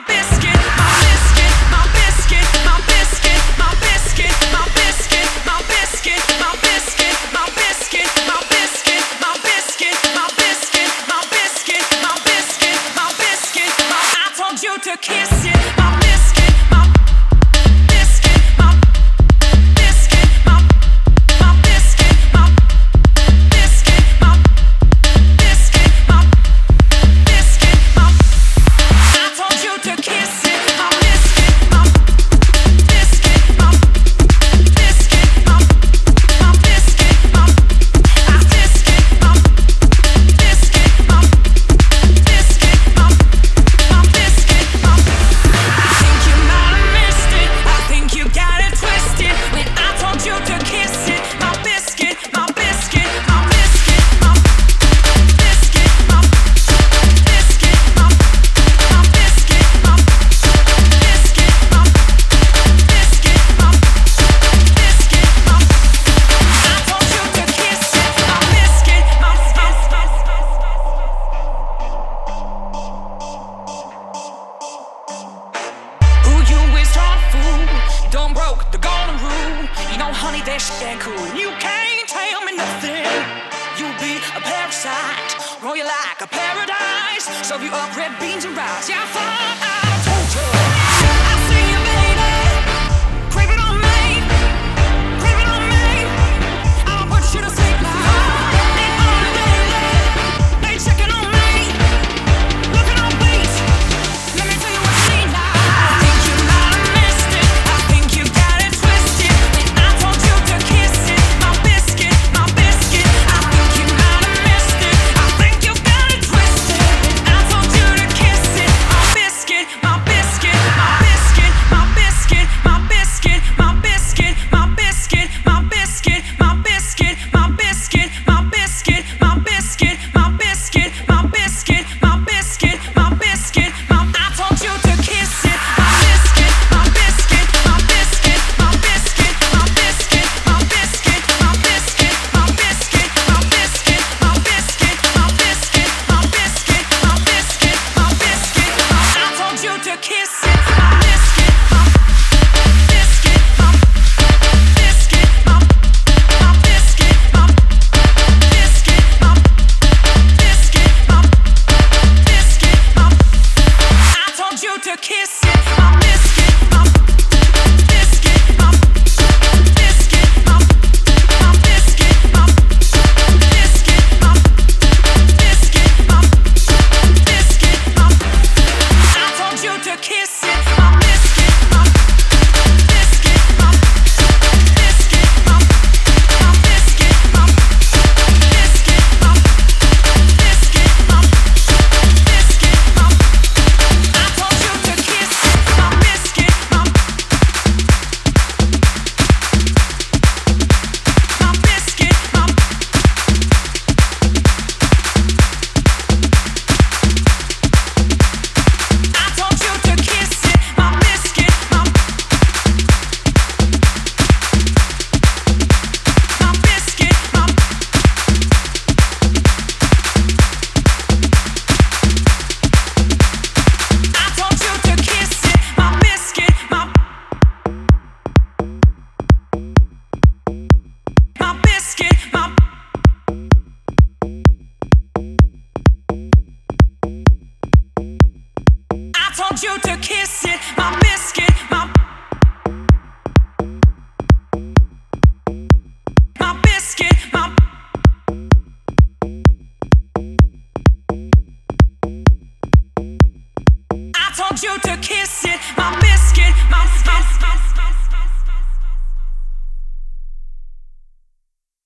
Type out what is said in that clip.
To kiss it, my biscuit, my biscuit, my biscuit, my biscuit, my biscuit, my biscuit, my biscuit, my. I told you to kiss it, my biscuit, my biscuit, my biscuit, my biscuit, my biscuit, my biscuit, my biscuit, my biscuit. Done broke the golden rule. You know, honey, that shit ain't cool. You can't tell me nothing. You'll be a parasite. Roll you like a paradise. Serve you up red beans and rice. Yeah, I thought I told you. I see you, baby. Creeping on me. Creeping on me. I'll put you to sleep like ain't on the daily. They checking on me. Looking on beats. Let me tell you what you need now. You to kiss it, my biscuit, my biscuit, my. I told you to kiss it.